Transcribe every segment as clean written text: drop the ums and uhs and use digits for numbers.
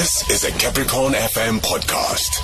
This is a Capricorn FM podcast.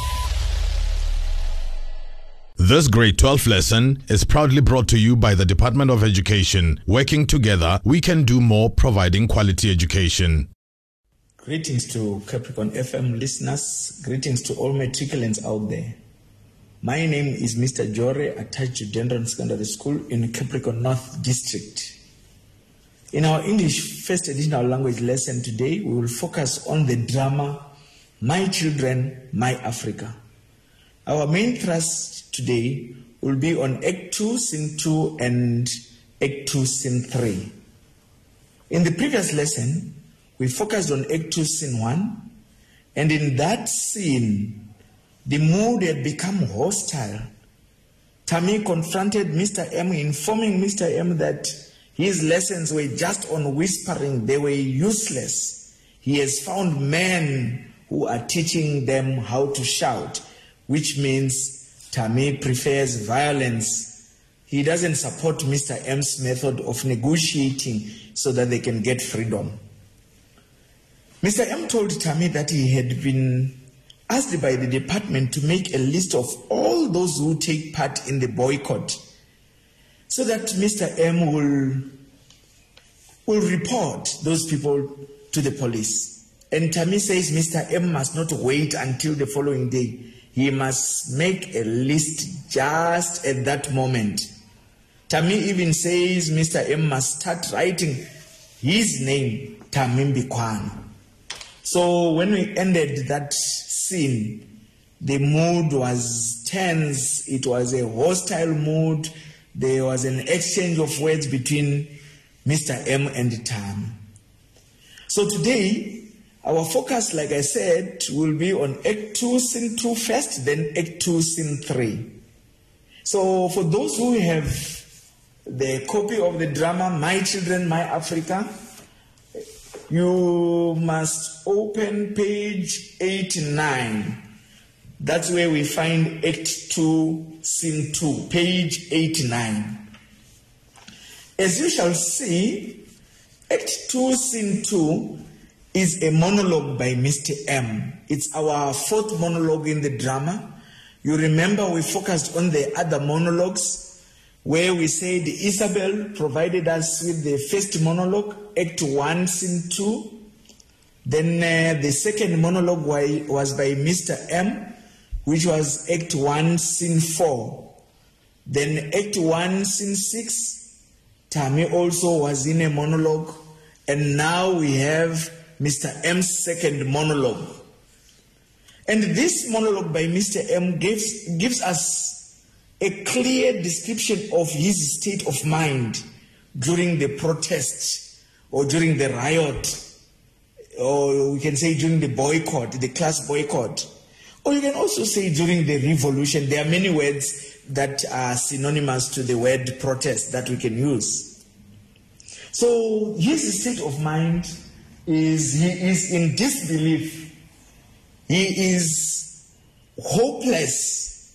This grade 12 lesson is proudly brought to you by the Department of Education. Working together, we can do more, providing quality education. Greetings to Capricorn FM listeners. Greetings to all matriculants out there. My name is Mr. Jore attached to Dendron Secondary School in Capricorn North District. In our English First Additional Language lesson today, we will focus on the drama My Children, My Africa. Our main thrust today will be on Act 2, Scene 2 and Act 2, Scene 3. In the previous lesson, we focused on Act 2, Scene 1, and in that scene, the mood had become hostile. Tammy confronted Mr. M, informing Mr. M that his lessons were just on whispering, they were useless. He has found men who are teaching them how to shout, which means Tammy prefers violence. He doesn't support Mr. M's method of negotiating so that they can get freedom. Mr. M told Tammy that he had been asked by the department to make a list of all those who take part in the boycott so that Mr. M will report those people to the police. And Tammy says Mr. M must not wait until the following day. He must make a list just at that moment. Tammy even says Mr. M must start writing his name, Tammy Mbikwana. So when we ended that scene, the mood was tense. It was a hostile mood. There was an exchange of words between Mr. M and Tam. So today, our focus, like I said, will be on Act 2, Scene 2 first, then Act 2, Scene 3. So for those who have the copy of the drama, My Children, My Africa, you must open page 89. That's where we find Act 2, Scene 2, page 89. As you shall see, Act 2, Scene 2 is a monologue by Mr. M. It's our fourth monologue in the drama. You remember we focused on the other monologues where we said Isabel provided us with the first monologue, Act 1, Scene 2. Then the second monologue was by Mr. M, which was Act 1, Scene 4. Then Act 1, Scene 6, Tammy also was in a monologue. And now we have Mr. M's second monologue. And this monologue by Mr. M gives us a clear description of his state of mind during the protest or during the riot, or we can say during the boycott, the class boycott. Or you can also say during the revolution. There are many words that are synonymous to the word protest that we can use. So his state of mind is he is in disbelief. He is hopeless.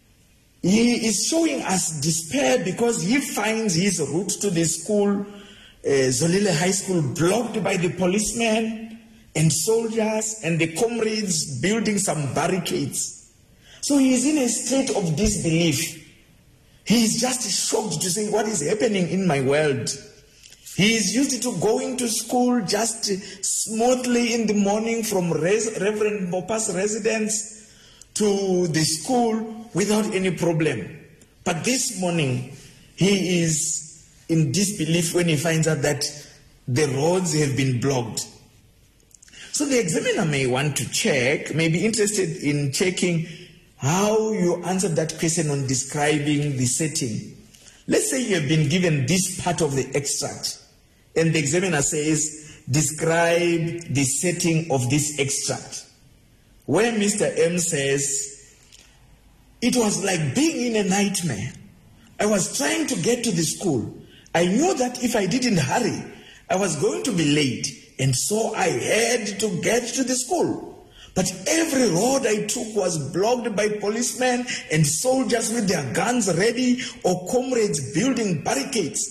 He is showing us despair because he finds his route to the school, Zolile High School, blocked by the policemen and soldiers and the comrades building some barricades. So he is in a state of disbelief. He is just shocked to say, what is happening in my world? He is used to going to school just smoothly in the morning from Reverend Bopa's residence to the school without any problem. But this morning, he is in disbelief when he finds out that the roads have been blocked. So the examiner may want to check, may be interested in checking how you answered that question on describing the setting. Let's say you have been given this part of the extract, and the examiner says, describe the setting of this extract. Where Mr. M says, it was like being in a nightmare. I was trying to get to the school. I knew that if I didn't hurry, I was going to be late, and so I had to get to the school. But every road I took was blocked by policemen and soldiers with their guns ready or comrades building barricades.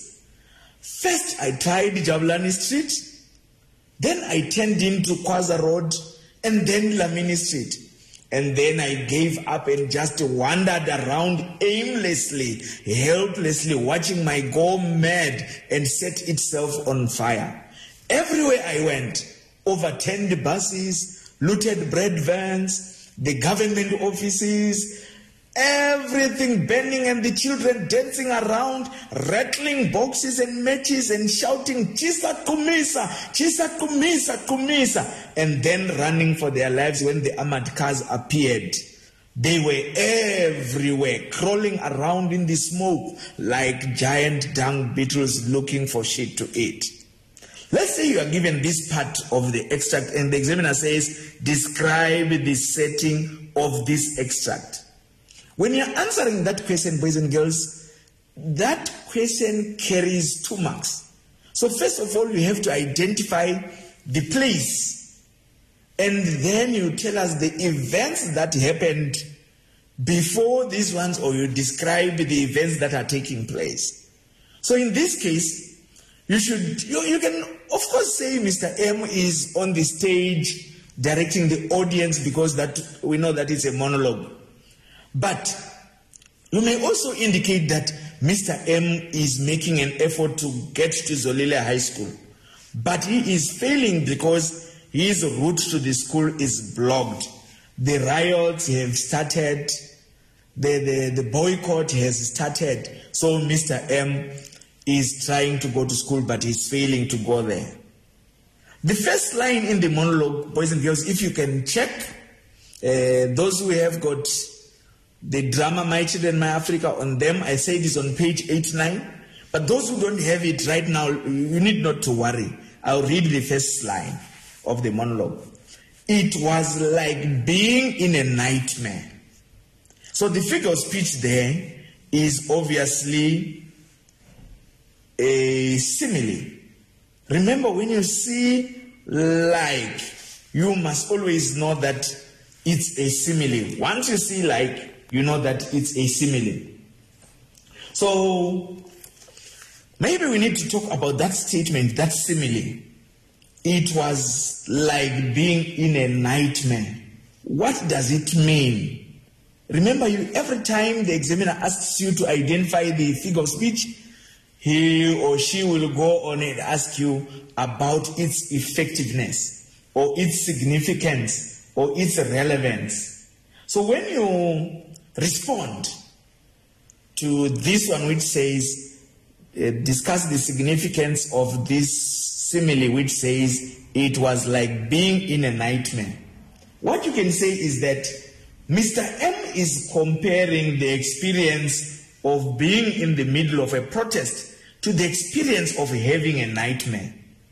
First, I tried Jabulani Street. Then I turned into Kwaza Road and then Lamini Street. And then I gave up and just wandered around aimlessly, helplessly, watching my go mad and set itself on fire. Everywhere I went, overturned buses, looted bread vans, the government offices, everything burning, and the children dancing around, rattling boxes and matches and shouting, "Chisa Kumisa, Chisa Kumisa, Kumisa," and then running for their lives when the armored cars appeared. They were everywhere, crawling around in the smoke like giant dung beetles looking for shit to eat. Let's say you are given this part of the extract and the examiner says, describe the setting of this extract. When you're answering that question, boys and girls, that question carries 2 marks. So first of all, you have to identify the place. And then you tell us the events that happened before these ones, or you describe the events that are taking place. So in this case, you can of course say Mr. M is on the stage directing the audience, because that we know that it's a monologue. But you may also indicate that Mr. M is making an effort to get to Zolile High School, but he is failing because his route to the school is blocked. The riots have started, the boycott has started, so Mr. M is trying to go to school, but he's failing to go there. The first line in the monologue, boys and girls, if you can check, those who have got the drama My Children, My Africa on them, I say this on page 89. But those who don't have it right now, you need not to worry. I'll read the first line of the monologue. It was like being in a nightmare. So the figure of speech there is obviously a simile. Remember, when you see like, you must always know that it's a simile. Once you see like, you know that it's a simile. So maybe we need to talk about that statement, that simile. It was like being in a nightmare. What does it mean? Remember, every time the examiner asks you to identify the figure of speech, he or she will go on and ask you about its effectiveness or its significance or its relevance. So when you respond to this one which says, discuss the significance of this simile which says it was like being in a nightmare, what you can say is that Mr. M is comparing the experience of being in the middle of a protest to the experience of having a nightmare.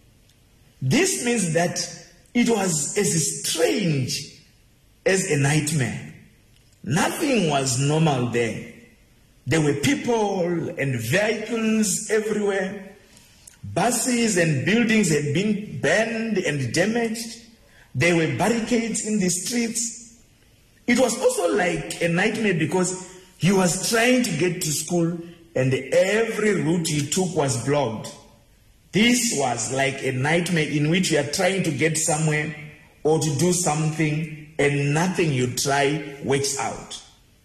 This means that it was as strange as a nightmare. Nothing was normal there. There were people and vehicles everywhere. Buses and buildings had been burned and damaged. There were barricades in the streets. It was also like a nightmare because he was trying to get to school and every route he took was blocked. This was like a nightmare in which you are trying to get somewhere or to do something and nothing you try works out.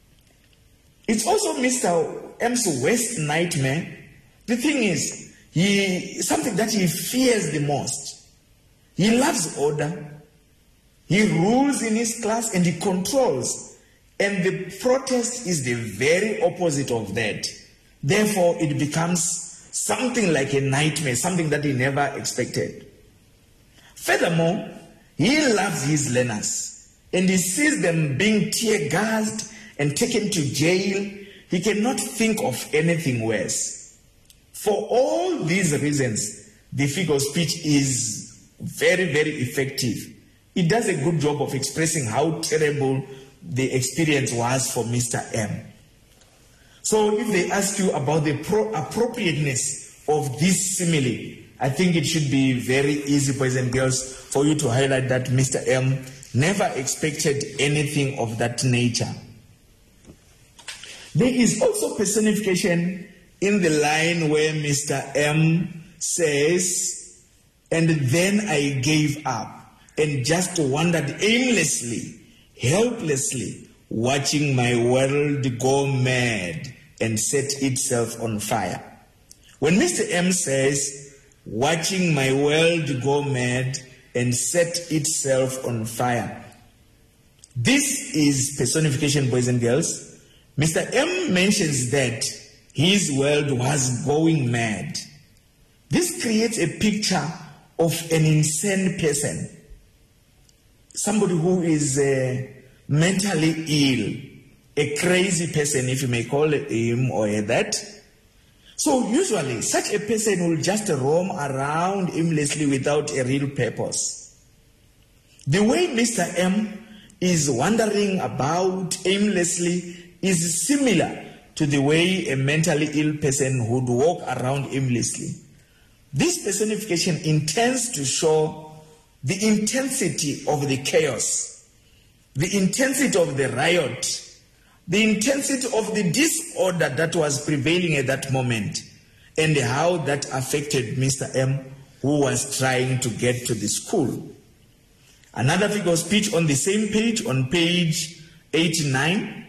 It's also Mr. M's worst nightmare. The thing is, something that he fears the most. He loves order. He rules in his class and he controls. And the protest is the very opposite of that. Therefore, it becomes something like a nightmare, something that he never expected. Furthermore, he loves his learners and he sees them being tear-gassed and taken to jail. He cannot think of anything worse. For all these reasons, the figure of speech is very, very effective. It does a good job of expressing how terrible the experience was for Mr. M. So if they ask you about the appropriateness of this simile, I think it should be very easy, boys and girls, for you to highlight that Mr. M never expected anything of that nature. There is also personification in the line where Mr. M says, and then I gave up. and just wandered aimlessly, helplessly, watching my world go mad and set itself on fire. When Mr. M says, watching my world go mad and set itself on fire, this is personification, boys and girls. Mr. M mentions that his world was going mad. This creates a picture of an insane person, somebody who is mentally ill, a crazy person, if you may call him or that. So usually such a person will just roam around aimlessly without a real purpose. The way Mr. M is wandering about aimlessly is similar to the way a mentally ill person would walk around aimlessly. This personification intends to show the intensity of the chaos, the intensity of the riot, the intensity of the disorder that was prevailing at that moment, and how that affected Mr. M, who was trying to get to the school. Another figure of speech on the same page, on page 89,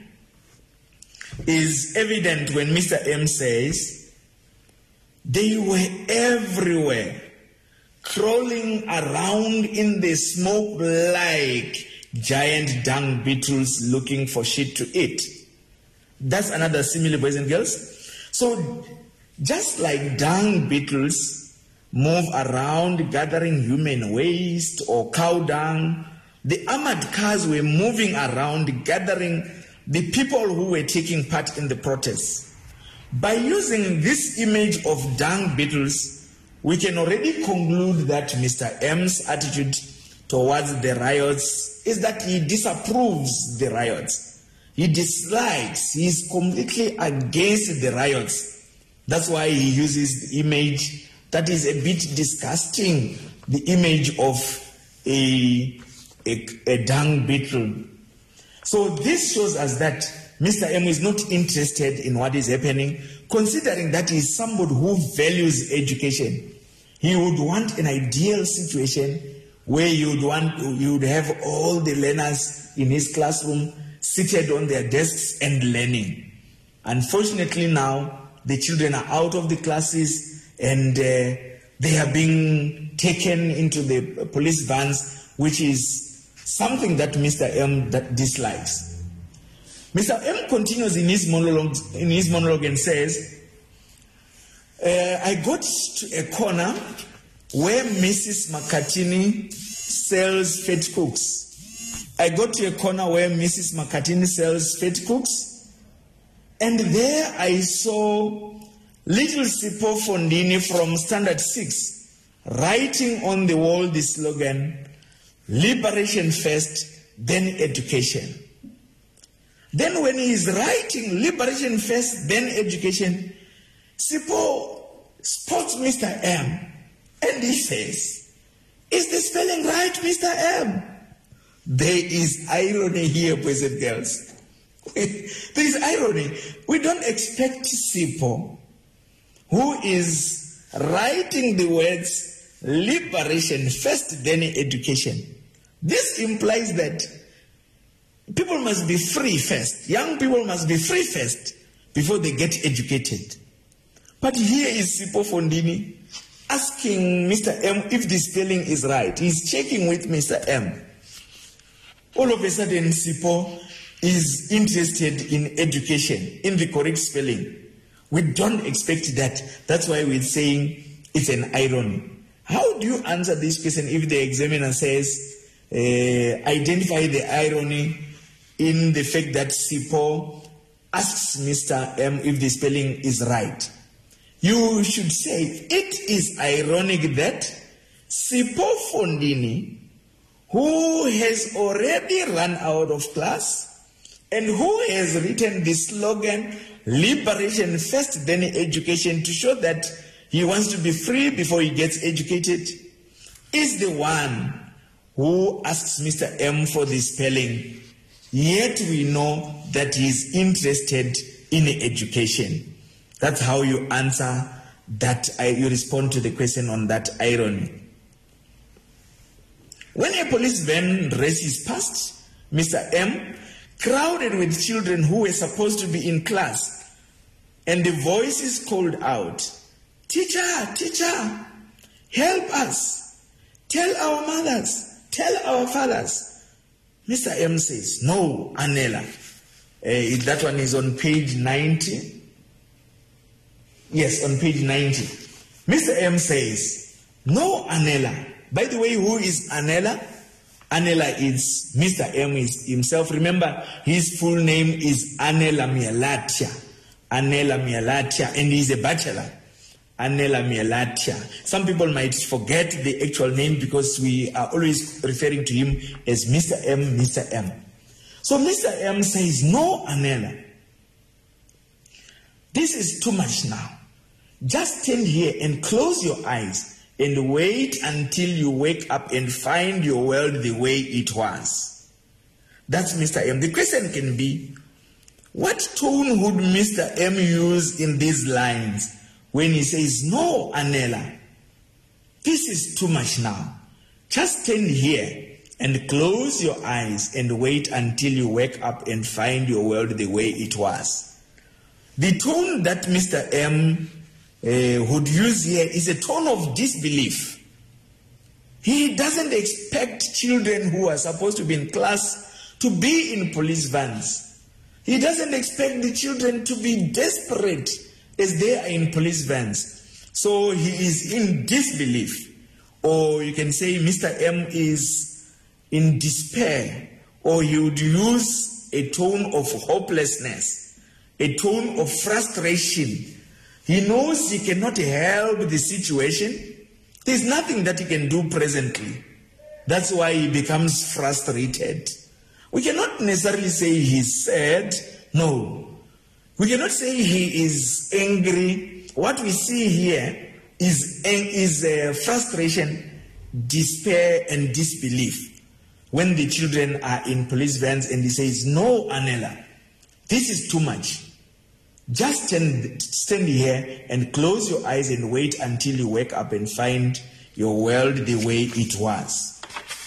is evident when Mr. M says, they were everywhere, crawling around in the smoke like giant dung beetles looking for shit to eat. That's another simile, boys and girls. So just like dung beetles move around gathering human waste or cow dung, the armored cars were moving around gathering the people who were taking part in the protests. By using this image of dung beetles, we can already conclude that Mr. M's attitude towards the riots is that he disapproves the riots. He dislikes, he is completely against the riots. That's why he uses the image that is a bit disgusting, the image of a dung beetle. So this shows us that Mr. M is not interested in what is happening, considering that he is somebody who values education. He would want an ideal situation where you would have all the learners in his classroom seated on their desks and learning. Unfortunately now, the children are out of the classes and they are being taken into the police vans, which is something that Mr. M dislikes. Mr. M continues in his monologue and says, I got to a corner where Mrs. McCartney sells fat cooks. I got to a corner where Mrs. McCartney sells fat cooks, and there I saw little Sipho Fondini from Standard 6 writing on the wall the slogan, liberation first, then education. Then when he is writing liberation first, then education, Sipho spots Mr. M and he says, is the spelling right, Mr. M? There is irony here, boys and girls. There is irony. We don't expect Sipho, who is writing the words liberation first, then education. This implies that people must be free first. Young people must be free first before they get educated. But here is Sipho Fondini asking Mr. M if the spelling is right. He's checking with Mr. M. All of a sudden, Sipho is interested in education, in the correct spelling. We don't expect that. That's why we're saying it's an irony. How do you answer this question if the examiner says, identify the irony in the fact that Sipho asks Mr. M if the spelling is right? You should say, it is ironic that Sipho Fondini, who has already run out of class and who has written the slogan, liberation first, then education, to show that he wants to be free before he gets educated, is the one who asks Mr. M for the spelling. Yet we know that he is interested in education. That's how you answer that, you respond to the question on that irony. When a police van races past Mr. M, crowded with children who were supposed to be in class, and the voices called out, "Teacher, teacher, help us. Tell our mothers, tell our fathers." Mr. M says, "No, Anela." That one is on page 90. Yes, on page 90. Mr. M says, "No, Anela." By the way, who is Anela? Anela is Mr. M is himself. Remember, his full name is Anela Mielatia. Anela Mielatia, and he's a bachelor. Anela Mielatia. Some people might forget the actual name because we are always referring to him as Mr. M, Mr. M. So Mr. M says, "No, Anela. This is too much now. Just stand here and close your eyes and wait until you wake up and find your world the way it was." That's Mr. M. The question can be, what tone would Mr. M use in these lines when he says, "No, Anela, this is too much now. Just stand here and close your eyes and wait until you wake up and find your world the way it was"? The tone that Mr. M would use here is a tone of disbelief. He doesn't expect children who are supposed to be in class to be in police vans. He doesn't expect the children to be desperate as they are in police vans. So he is in disbelief. Or you can say Mr. M is in despair. Or he would use a tone of hopelessness, a tone of frustration. He knows he cannot help the situation. There's nothing that he can do presently. That's why he becomes frustrated. We cannot necessarily say he's sad. No. We cannot say he is angry. What we see here is frustration, despair, and disbelief. When the children are in police vans and he says, "No, Anela, this is too much. Just stand here and close your eyes and wait until you wake up and find your world the way it was."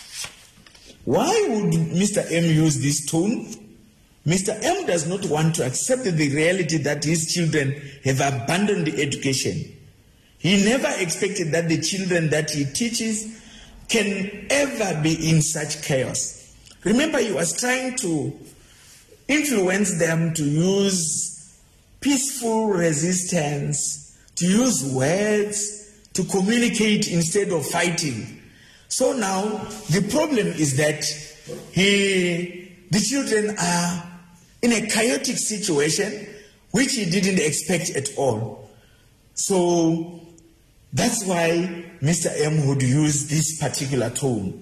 Why would Mr. M use this tone? Mr. M does not want to accept the reality that his children have abandoned education. He never expected that the children that he teaches can ever be in such chaos. Remember, he was trying to influence them to use peaceful resistance, to use words, to communicate instead of fighting. So now the problem is that the children are in a chaotic situation which he didn't expect at all. So that's why Mr. M would use this particular tone.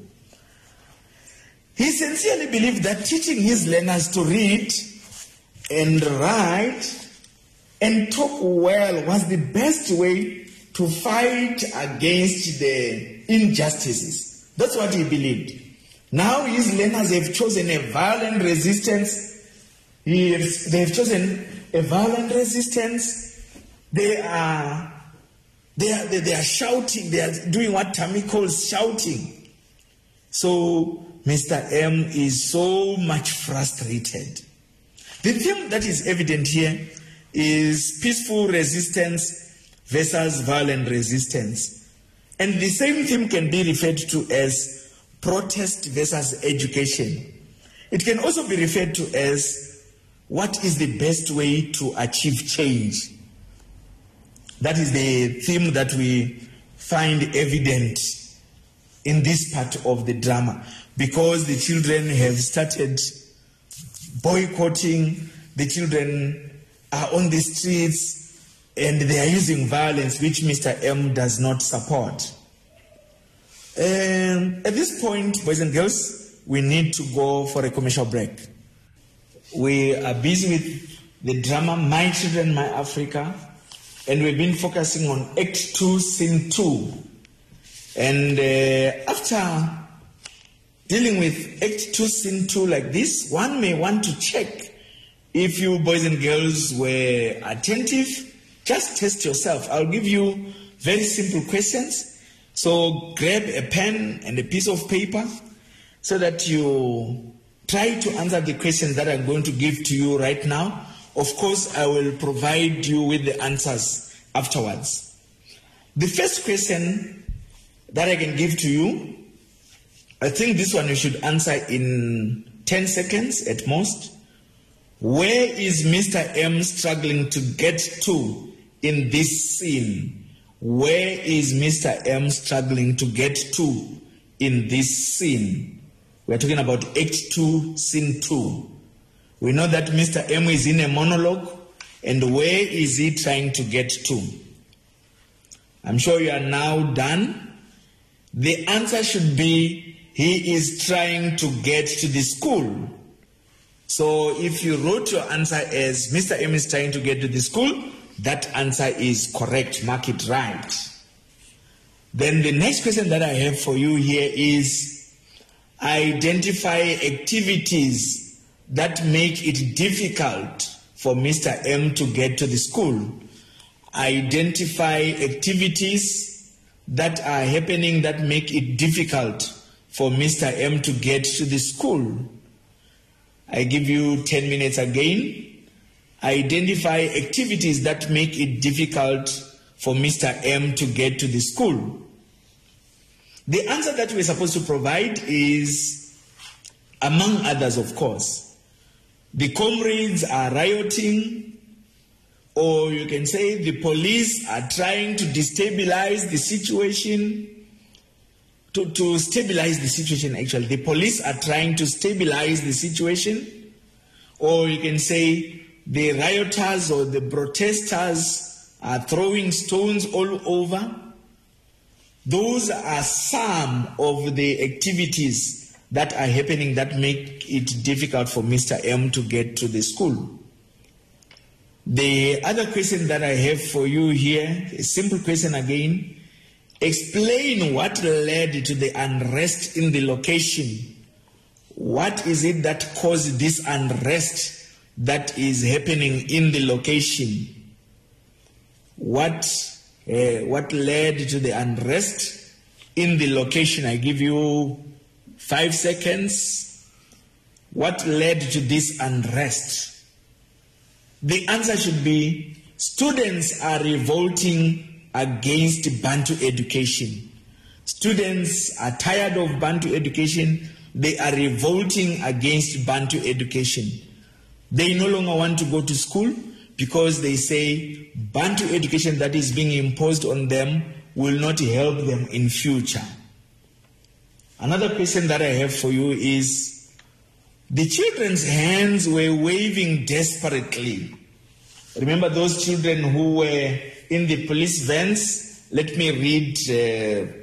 He sincerely believed that teaching his learners to read and write and talk well was the best way to fight against the injustices. That's what he believed. Now his learners have chosen a violent resistance. They have chosen a violent resistance. They are shouting. They are doing what Tammy calls shouting. So Mr. M is so much frustrated. The theme that is evident here is peaceful resistance versus violent resistance. And the same theme can be referred to as protest versus education. It can also be referred to as what is the best way to achieve change. That is the theme that we find evident in this part of the drama, because the children have started boycotting, the children are on the streets, and they are using violence, which Mr. M does not support. At this point, boys and girls, we need to go for a commercial break. We are busy with the drama My Children, My Africa, and we've been focusing on Act 2, Scene 2. And after dealing with Act 2, Scene 2 like this, one may want to check if you boys and girls were attentive. Just test yourself. I'll give you very simple questions So grab a pen and a piece of paper so that you try to answer the questions that I'm going to give to you right now. Of course, I will provide you with the answers afterwards. The first question that I can give to you, I think this one you should answer in 10 seconds at most. Where is Mr. M struggling to get to in this scene? Where is Mr. M struggling to get to in this scene? We're talking about Act 2, Scene 2. We know that Mr. M is in a monologue, and where is he trying to get to? I'm sure you are now done. The answer should be, he is trying to get to the school. So if you wrote your answer as Mr. M is trying to get to the school, that answer is correct. Mark it right. Then the next question that I have for you here is, identify activities that make it difficult for Mr. M to get to the school. Identify activities that are happening that make it difficult for Mr. M to get to the school. I give you 10 minutes again. Identify activities that make it difficult for Mr. M to get to the school. The answer that we're supposed to provide is, among others, of course, the comrades are rioting, or you can say the police are trying to destabilize the situation. To stabilize the situation, actually. The police are trying to stabilize the situation. Or you can say the rioters or the protesters are throwing stones all over. Those are some of the activities that are happening that make it difficult for Mr. M to get to the school. The other question that I have for you here, a simple question again. Explain what led to the unrest in the location. What is it that caused this unrest that is happening in the location? What led to the unrest in the location? I give you 5 seconds. What led to this unrest? The answer should be, students are revolting against Bantu education. Students are tired of Bantu education. They are revolting against Bantu education. They no longer want to go to school because they say Bantu education that is being imposed on them will not help them in future. Another question that I have for you is, the children's hands were waving desperately. Remember those children who were in the police vans? Let me read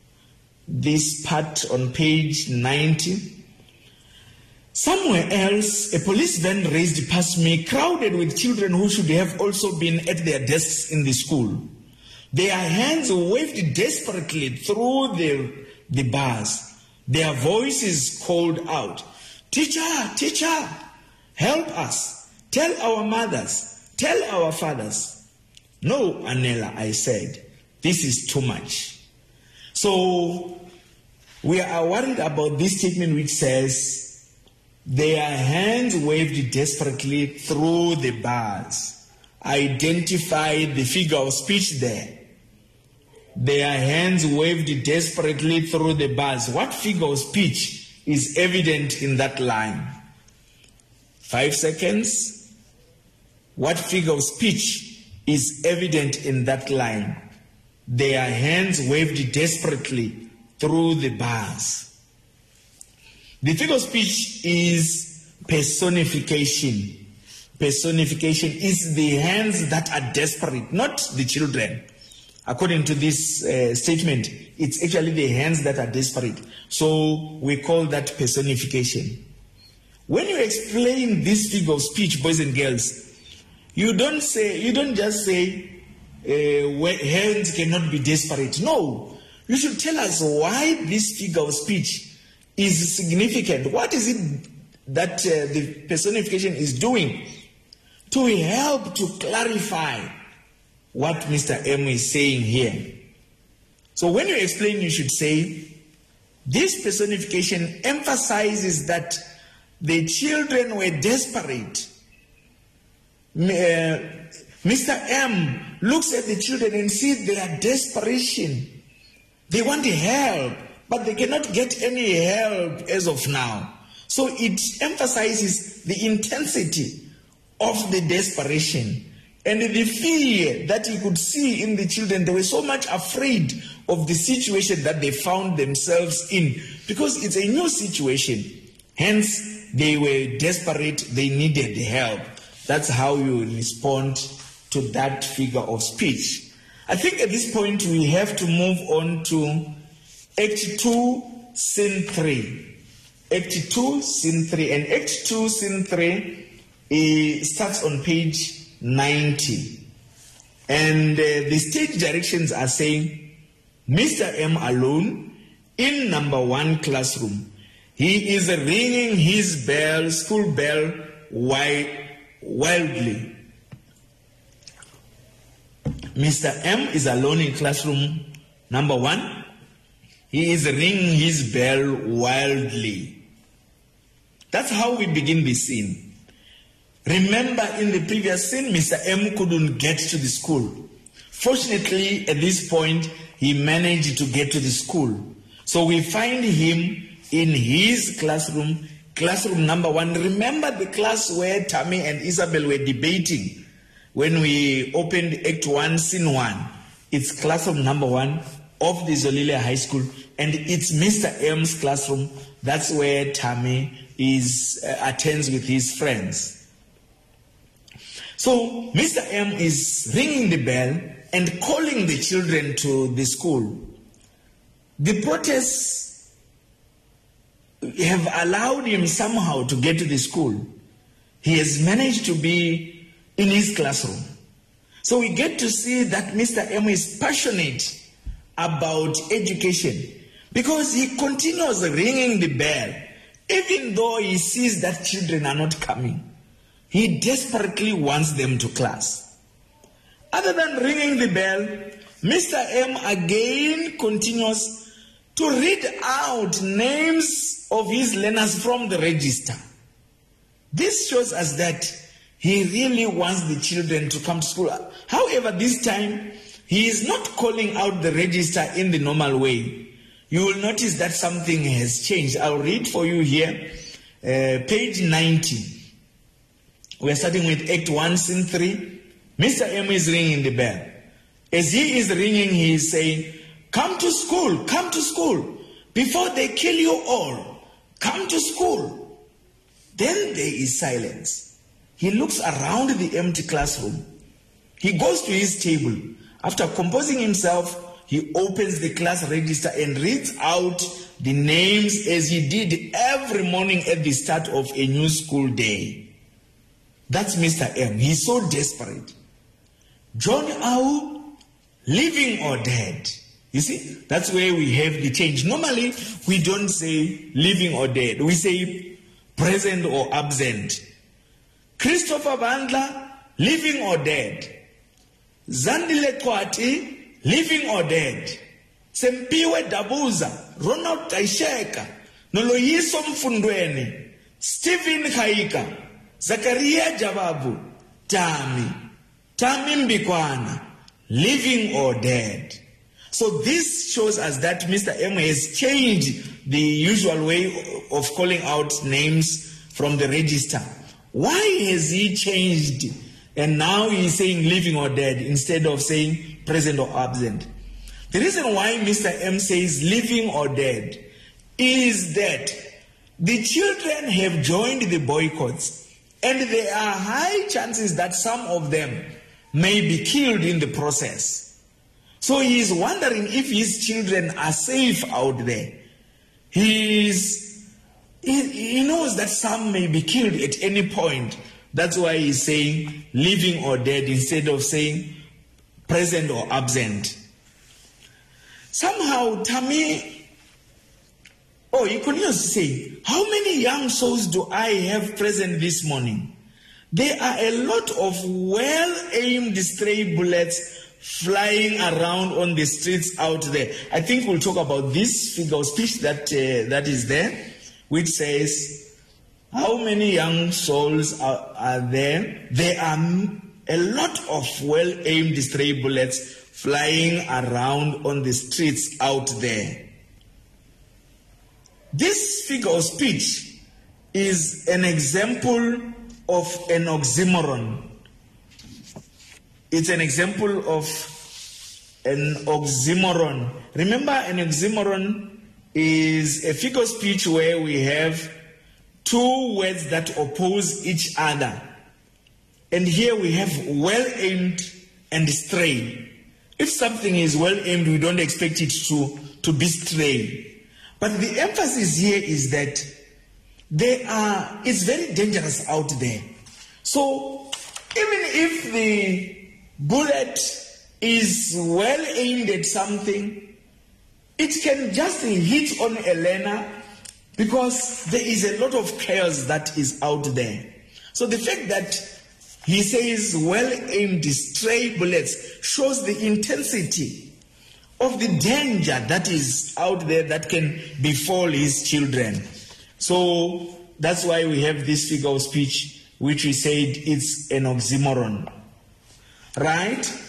this part on page 90. Somewhere else, a police van raced past me, crowded with children who should have also been at their desks in the school. Their hands waved desperately through the bars. Their voices called out, "Teacher, teacher, help us. Tell our mothers, tell our fathers." "No, Anela," I said, "this is too much." So we are worried about this statement which says, their hands waved desperately through the bars. Identify the figure of speech there. Their hands waved desperately through the bars. What figure of speech is evident in that line? 5 seconds. What figure of speech is evident in that line? Their hands waved desperately through the bars. The figure of speech is personification. Personification is the hands that are desperate, not the children. According to this statement, it's actually the hands that are desperate. So we call that personification. When you explain this figure of speech, boys and girls, you don't just say hands cannot be desperate. No, you should tell us why this figure of speech is significant. What is it that the personification is doing to help to clarify what Mr. M is saying here? So when you explain, you should say, this personification emphasizes that the children were desperate. Mr. M looks at the children and sees their desperation. They want help, but they cannot get any help as of now. So it emphasizes the intensity of the desperation and the fear that he could see in the children. They were so much afraid of the situation that they found themselves in, because it's a new situation. Hence, they were desperate, they needed help. That's how you respond to that figure of speech. I think at this point we have to move on to Act 2, Scene 3. Act 2, Scene 3. And Act 2, Scene 3 starts on page 90. And the stage directions are saying, Mr. M alone in number 1 classroom. He is ringing his bell, school bell, wildly. Mr. M is alone in classroom number 1. He is ringing his bell wildly. That's how we begin the scene. Remember, in the previous scene, Mr. M couldn't get to the school. Fortunately, at this point, he managed to get to the school. So we find him in his classroom, classroom number 1. Remember the class where Tammy and Isabel were debating when we opened Act 1, Scene 1. It's classroom number 1 of the Zolile High School, and it's Mr. M's classroom. That's where Tammy attends with his friends. So Mr. M is ringing the bell and calling the children to the school. The protests have allowed him somehow to get to the school. He has managed to be in his classroom. So we get to see that Mr. M is passionate about education, because he continues ringing the bell, even though he sees that children are not coming. He desperately wants them to class. Other than ringing the bell, Mr. M again continues to read out names of his learners from the register. This shows us that he really wants the children to come to school. However, this time, he is not calling out the register in the normal way. You will notice that something has changed. I'll read for you here, page 90. We're starting with Act 1, Scene 3. Mr. M is ringing the bell. As he is ringing, he is saying, come to school, before they kill you all. Come to school. Then there is silence. He looks around the empty classroom. He goes to his table. After composing himself, he opens the class register and reads out the names as he did every morning at the start of a new school day. That's Mr. M. He's so desperate. John Au, living or dead. You see, that's where we have the change. Normally, we don't say living or dead. We say present or absent. Christopher Bandla, living or dead. Zandile Kwati, living or dead. Sempiwe Dabuza, Ronald Taisheka, Noloyiso Mfundweni, Stephen Kaika, Zakaria Jababu, Tami Mbikwana, living or dead. So this shows us that Mr. M has changed the usual way of calling out names from the register. Why has he changed? And now he's saying living or dead instead of saying present or absent. The reason why Mr. M says living or dead is that the children have joined the boycotts, and there are high chances that some of them may be killed in the process. So he is wondering if his children are safe out there. He knows that some may be killed at any point. That's why he's saying living or dead instead of saying present or absent. Somehow, Tammy, he continues to say, how many young souls do I have present this morning? There are a lot of well-aimed stray bullets flying around on the streets out there. I think we'll talk about this figure of speech that is there, which says, how many young souls are there? There are a lot of well-aimed stray bullets flying around on the streets out there. This figure of speech is an example of an oxymoron. It's an example of an oxymoron. Remember, an oxymoron is a figure of speech where we have two words that oppose each other. And here we have well-aimed and stray. If something is well-aimed, we don't expect it to be stray. But the emphasis here is that it's very dangerous out there. So even if the bullet is well aimed at something, it can just hit on a learner because there is a lot of chaos that is out there. So the fact that he says well aimed stray bullets shows the intensity of the danger that is out there that can befall his children. So that's why we have this figure of speech, which we said it's an oxymoron. Right?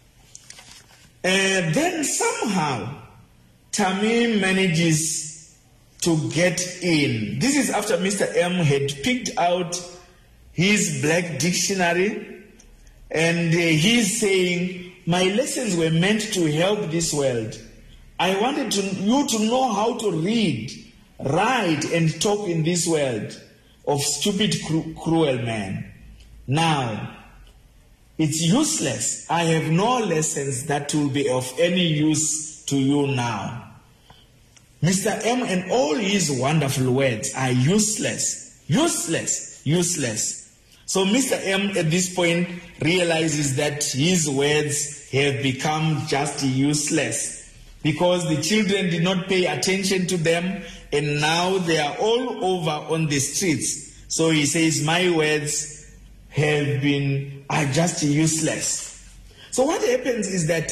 Then somehow Tammy manages to get in. This is after Mr. M had picked out his black dictionary, and he's saying, my lessons were meant to help this world. I wanted you to know how to read, write, and talk in this world of stupid, cruel men. Now, it's useless. I have no lessons that will be of any use to you now. Mr. M and all his wonderful words are useless, useless, useless. So Mr. M at this point realizes that his words have become just useless because the children did not pay attention to them, and now they are all over on the streets. So he says, my words are just useless. So what happens is that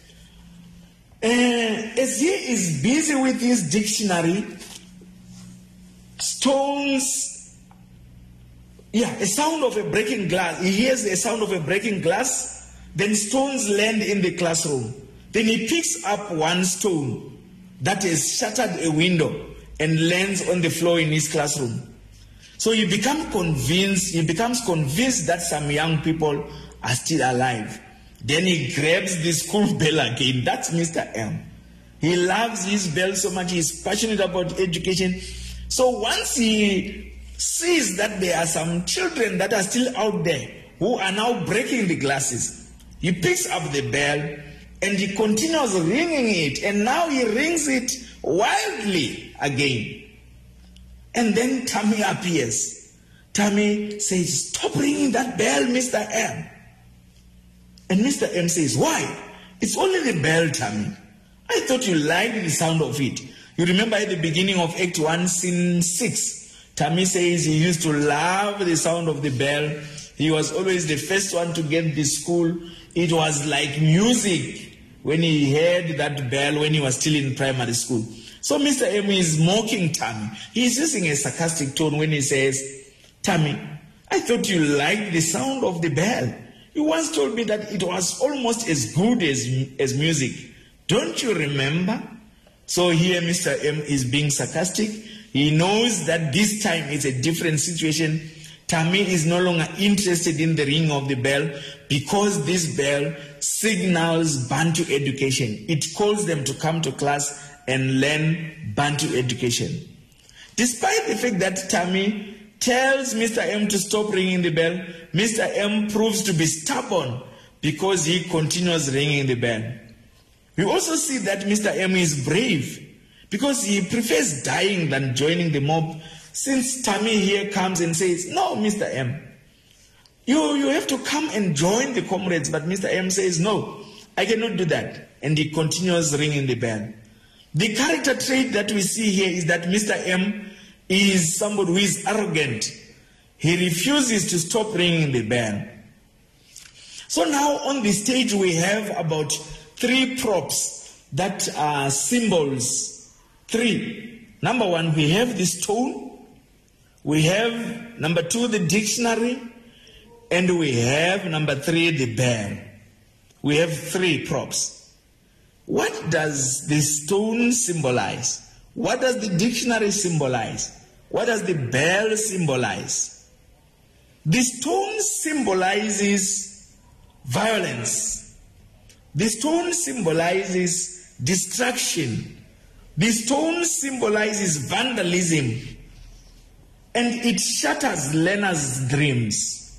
as he is busy with his dictionary, a sound of a breaking glass. He hears a sound of a breaking glass, then stones land in the classroom. Then he picks up one stone that has shattered a window and lands on the floor in his classroom. So he becomes convinced that some young people are still alive. Then he grabs the school bell again. That's Mr. M. He loves his bell so much. He's passionate about education. So once he sees that there are some children that are still out there who are now breaking the glasses, he picks up the bell and he continues ringing it. And now he rings it wildly again. And then Tammy appears. Tammy says, stop ringing that bell, Mr. M. And Mr. M says, why? It's only the bell, Tammy. I thought you liked the sound of it. You remember at the beginning of Act 1, Scene 6, Tammy says he used to love the sound of the bell. He was always the first one to get to school. It was like music when he heard that bell when he was still in primary school. So Mr. M is mocking Tammy. He's using a sarcastic tone when he says, Tammy, I thought you liked the sound of the bell. You once told me that it was almost as good as music. Don't you remember? So here Mr. M is being sarcastic. He knows that this time it's a different situation. Tammy is no longer interested in the ringing of the bell because this bell signals Bantu education. It calls them to come to class and learn Bantu education. Despite the fact that Tammy tells Mr. M to stop ringing the bell, Mr. M proves to be stubborn because he continues ringing the bell. We also see that Mr. M is brave because he prefers dying than joining the mob, since Tammy here comes and says, no, Mr. M, you have to come and join the comrades. But Mr. M says, no, I cannot do that. And he continues ringing the bell. The character trait that we see here is that Mr. M is somebody who is arrogant. He refuses to stop ringing the bell. So now on the stage we have about 3 props that are symbols. 3. Number 1, we have the stone. We have number 2, the dictionary. And we have number 3, the bell. We have 3 props. What does the stone symbolize? What does the dictionary symbolize? What does the bell symbolize? The stone symbolizes violence. The stone symbolizes destruction. The stone symbolizes vandalism. And it shatters learners' dreams.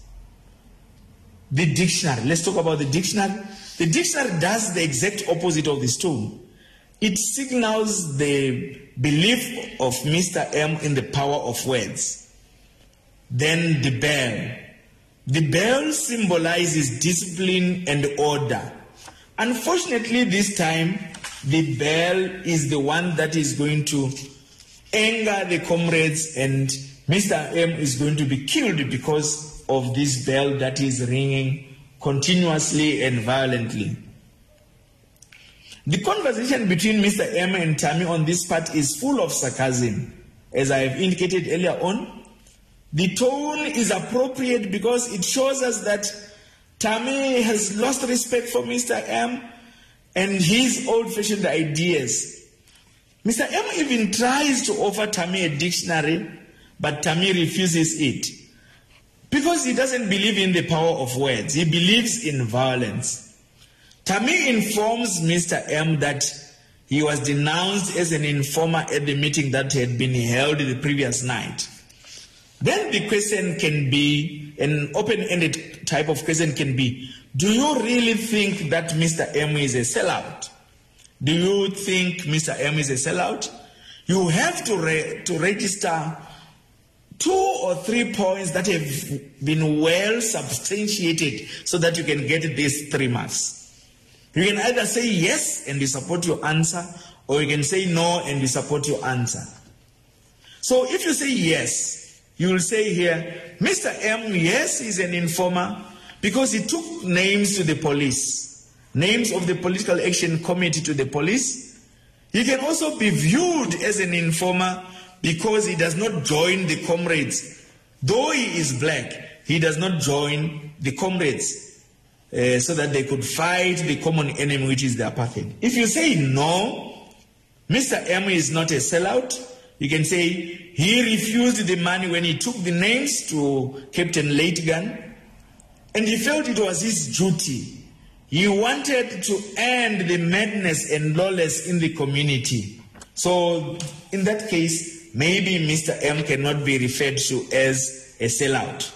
The dictionary. Let's talk about the dictionary. The dictionary does the exact opposite of the stone. It signals the belief of Mr. M in the power of words. Then the bell. The bell symbolizes discipline and order. Unfortunately, this time, the bell is the one that is going to anger the comrades, and Mr. M is going to be killed because of this bell that is ringing continuously and violently. The conversation between Mr. M and Tammy on this part is full of sarcasm, as I have indicated earlier on. The tone is appropriate because it shows us that Tammy has lost respect for Mr. M and his old-fashioned ideas. Mr. M even tries to offer Tammy a dictionary, but Tammy refuses it because he doesn't believe in the power of words. He believes in violence. Tammy informs Mr. M that he was denounced as an informer at the meeting that had been held the previous night. Then the question can be, an open-ended type of question can be, do you really think that Mr. M is a sellout? Do you think Mr. M is a sellout? You have to register 2 or 3 points that have been well substantiated so that you can get these 3 marks. You can either say yes and you support your answer, or you can say no and you support your answer. So if you say yes, you will say here, Mr. M, yes, is an informer because he took names to the police, names of the political action committee to the police. He can also be viewed as an informer because he does not join the comrades. Though he is black, he does not join the comrades so that they could fight the common enemy, which is the apartheid. If you say no, Mr. M is not a sellout, you can say he refused the money when he took the names to Captain Leitgan, and he felt it was his duty. He wanted to end the madness and lawlessness in the community. So in that case, maybe Mr. M cannot be referred to as a sellout.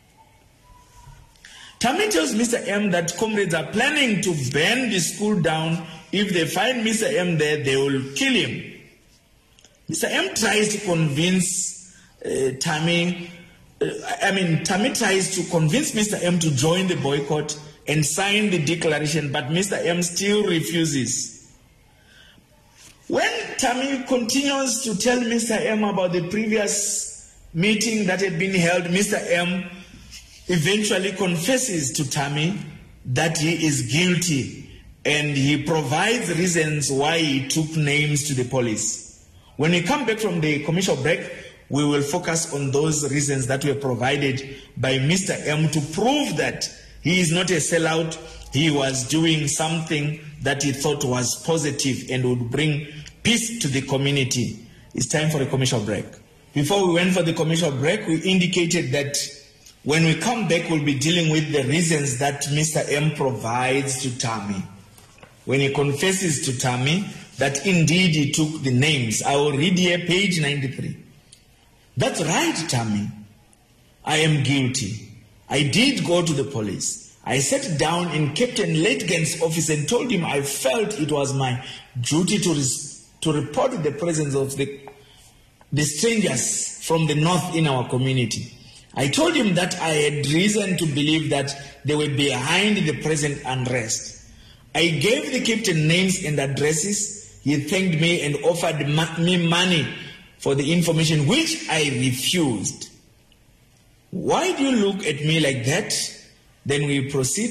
Tammy tells Mr. M that comrades are planning to burn the school down. If they find Mr. M there, they will kill him. Mr. M tries to convince Tammy tries to convince Mr. M to join the boycott and sign the declaration, but Mr. M still refuses. When Tammy continues to tell Mr. M about the previous meeting that had been held, Mr. M eventually confesses to Tammy that he is guilty, and he provides reasons why he took names to the police. When we come back from the commercial break, we will focus on those reasons that were provided by Mr. M to prove that he is not a sellout. He was doing something that he thought was positive and would bring peace to the community. It's time for a commercial break. Before we went for the commercial break, we indicated that when we come back, we'll be dealing with the reasons that Mr. M provides to Tammy. When he confesses to Tammy that indeed he took the names. I will read here page 93. That's right, Tammy. I am guilty. I did go to the police. I sat down in Captain Leitgan's office and told him I felt it was my duty to report the presence of the strangers from the north in our community. I told him that I had reason to believe that they were behind the present unrest. I gave the captain names and addresses. He thanked me and offered me money for the information, which I refused. Why do you look at me like that? Then we proceed.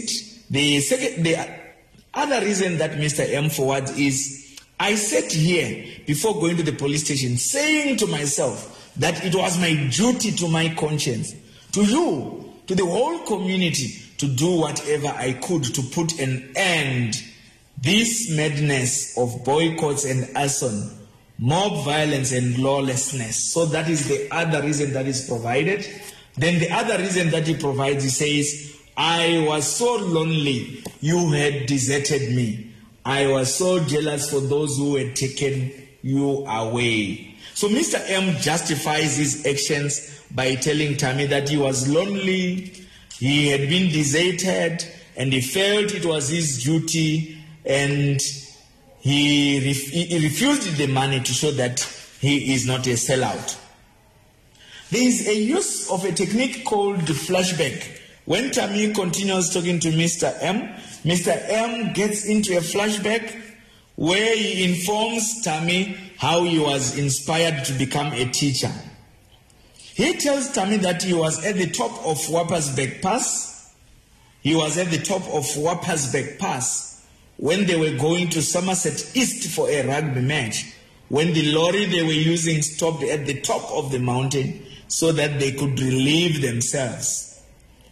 The other reason that Mr. M forwards is, I sat here before going to the police station saying to myself that it was my duty to my conscience, to you, to the whole community, to do whatever I could to put an end this madness of boycotts and arson, mob violence and lawlessness. So that is the other reason that is provided. Then the other reason that he provides, he says, I was so lonely, you had deserted me. I was so jealous for those who had taken you away. So Mr. M justifies his actions by telling Tammy that he was lonely, he had been deserted, and he felt it was his duty, and he refused the money to show that he is not a sellout. There is a use of a technique called flashback. When Tammy continues talking to Mr. M gets into a flashback where he informs Tammy how he was inspired to become a teacher. He tells Tammy that he was at the top of Wappersberg Pass. He was at the top of Wappersberg Pass when they were going to Somerset East for a rugby match, when the lorry they were using stopped at the top of the mountain so that they could relieve themselves.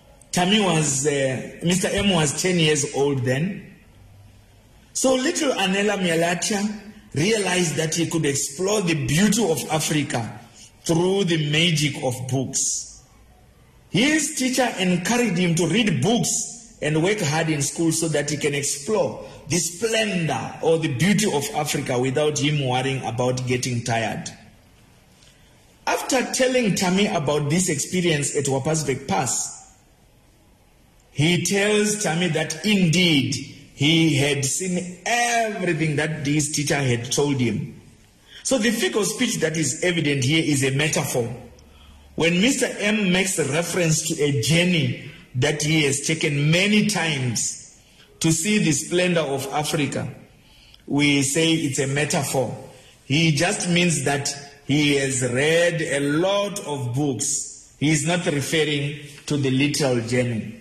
Mr. M was 10 years old then. So little Anela Mialatia realized that he could explore the beauty of Africa through the magic of books. His teacher encouraged him to read books and work hard in school so that he can explore the splendor or the beauty of Africa without him worrying about getting tired. After telling Tammy about this experience at Wappersberg Pass, he tells Tammy that indeed he had seen everything that this teacher had told him. So the figure of speech that is evident here is a metaphor. When Mr. M makes a reference to a journey that he has taken many times to see the splendor of Africa, we say it's a metaphor. He just means that he has read a lot of books. He is not referring to the literal journey.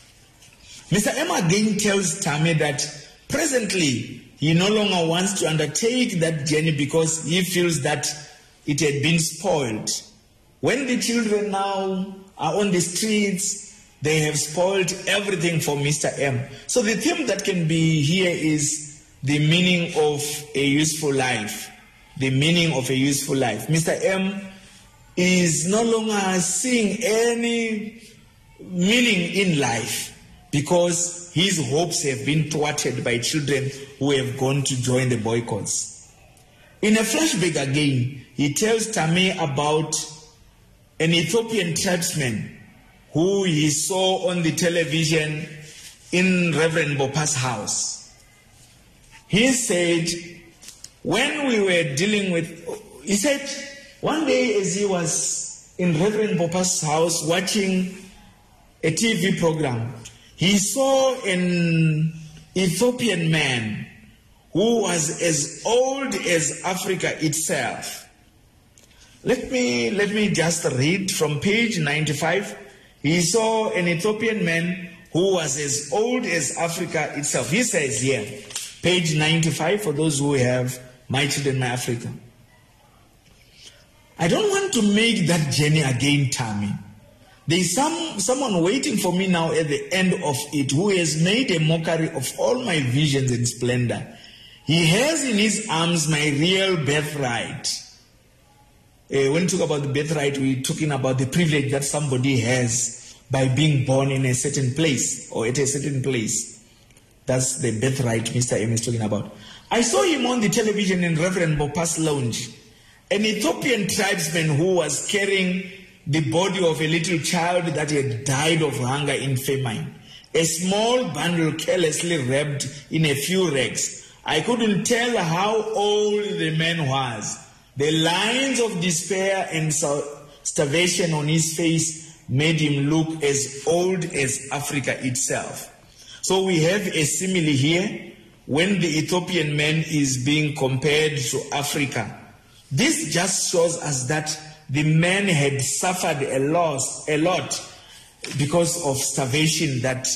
Mr. M again tells Tammy that presently he no longer wants to undertake that journey because he feels that it had been spoiled. When the children now are on the streets, they have spoiled everything for Mr. M. So the theme that can be here is the meaning of a useful life. The meaning of a useful life. Mr. M is no longer seeing any meaning in life because his hopes have been thwarted by children who have gone to join the boycotts. In a flashback again, he tells Tammy about an Ethiopian tribesman who he saw on the television in Reverend Bopa's house. He said, when we were dealing with, he said, one day as he was in Reverend Bopa's house watching a TV program, he saw an Ethiopian man who was as old as Africa itself. Let me just read from page 95. He saw an Ethiopian man who was as old as Africa itself. He says here, page 95 for those who have My Children, My Africa. I don't want to make that journey again, Tammy. There is someone waiting for me now at the end of it who has made a mockery of all my visions and splendor. He has in his arms my real birthright. When we talk about the birthright, we're talking about the privilege that somebody has by being born in a certain place or at a certain place. That's the birthright Mr. M is talking about. I saw him on the television in Reverend Bopa's lounge. An Ethiopian tribesman who was carrying the body of a little child that had died of hunger in famine. A small bundle carelessly wrapped in a few rags. I couldn't tell how old the man was. The lines of despair and starvation on his face made him look as old as Africa itself. So we have a simile here when the Ethiopian man is being compared to Africa. This just shows us that the man had suffered a lot because of starvation that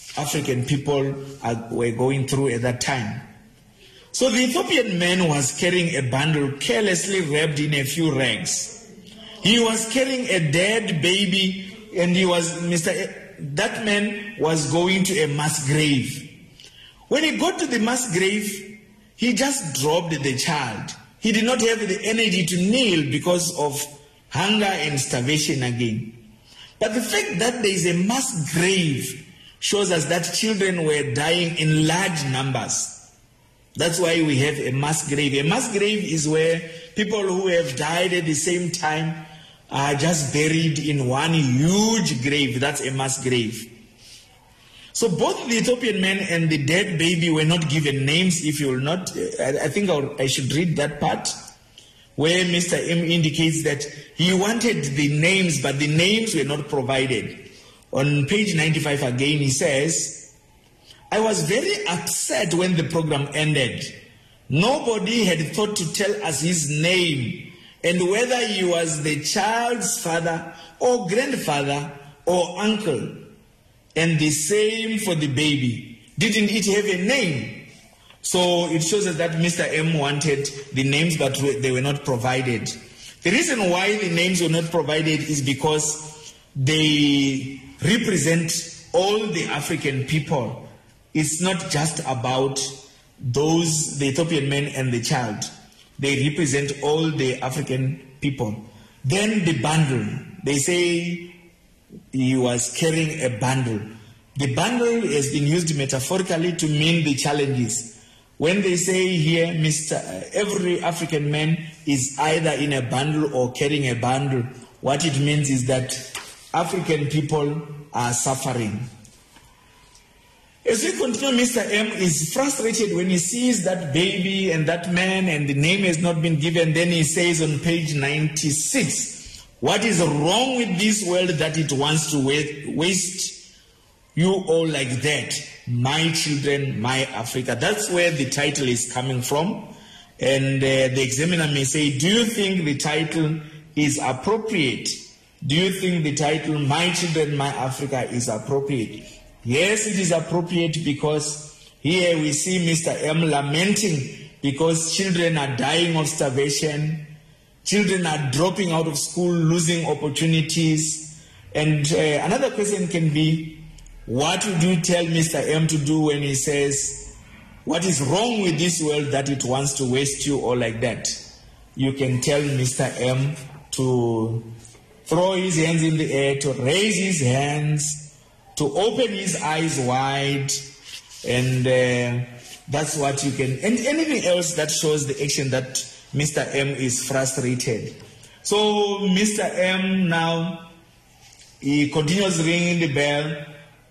African people were going through at that time. So the Ethiopian man was carrying a bundle carelessly wrapped in a few rags. He was carrying a dead baby, and that man was going to a mass grave. When he got to the mass grave, he just dropped the child. He did not have the energy to kneel because of hunger and starvation again. But the fact that there is a mass grave shows us that children were dying in large numbers. That's why we have a mass grave. A mass grave is where people who have died at the same time are just buried in one huge grave. That's a mass grave. So both the Ethiopian man and the dead baby were not given names. If you will not, I think I should read that part where Mr. M indicates that he wanted the names, but the names were not provided. On page 95 again, he says, I was very upset when the program ended. Nobody had thought to tell us his name and whether he was the child's father or grandfather or uncle. And the same for the baby. Didn't it have a name? So it shows us that Mr. M wanted the names, but they were not provided. The reason why the names were not provided is because they represent all the African people. It's not just about the Ethiopian man and the child. They represent all the African people. Then the bundle. They say he was carrying a bundle. The bundle has been used metaphorically to mean the challenges. When they say here, every African man is either in a bundle or carrying a bundle, what it means is that African people are suffering. As we continue, Mr. M is frustrated when he sees that baby and that man and the name has not been given. Then he says on page 96, what is wrong with this world that it wants to waste you all like that? My children, my Africa. That's where the title is coming from. And the examiner may say, do you think the title is appropriate? Do you think the title, My Children, My Africa, is appropriate? Yes, it is appropriate because here we see Mr. M lamenting because children are dying of starvation, children are dropping out of school, losing opportunities. And another question can be, what would you tell Mr. M to do when he says, what is wrong with this world that it wants to waste you all like that? You can tell Mr. M to throw his hands in the air, to raise his hands, to open his eyes wide, and that's what you can, and anything else that shows the action that Mr. M is frustrated. So Mr. M now, he continues ringing the bell,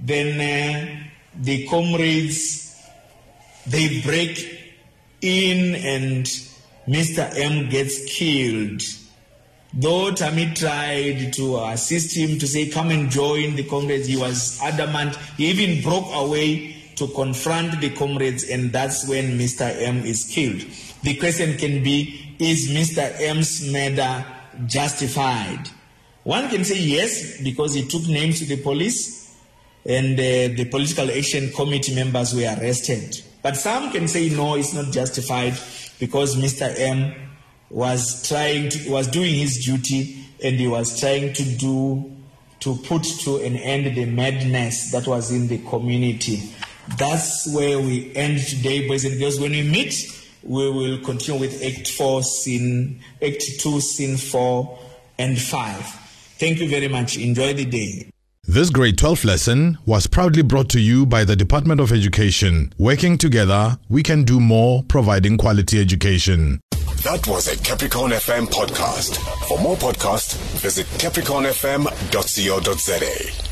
then the comrades, they break in and Mr. M gets killed. Though Tammy tried to assist him to say, come and join the comrades, he was adamant. He even broke away to confront the comrades, and that's when Mr. M is killed. The question can be, is Mr. M's murder justified? One can say yes, because he took names to the police, and the political action committee members were arrested. But some can say no, it's not justified, because Mr. M was doing his duty, and he was trying to put to an end the madness that was in the community. That's where we end today, boys and girls. When we meet, we will continue with Act 2, Scene 4 and 5. Thank you very much. Enjoy the day. This grade 12 lesson was proudly brought to you by the Department of Education. Working together, we can do more, providing quality education. That was a Capricorn FM podcast. For more podcasts, visit capricornfm.co.za.